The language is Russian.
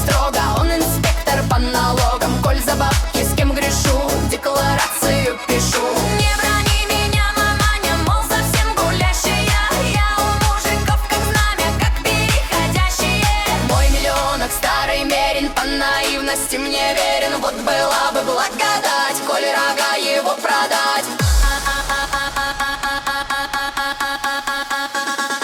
строго, он инспектор по налогам. Коль за бабки с кем грешу, декларацию пишу. Не брони меня, маманя, мол, совсем гулящая. Я у мужиков как знамя, как переходящие. Мой миллионок старый мерин, по наивности мне верен. Вот была бы благодать, коль рога его продать.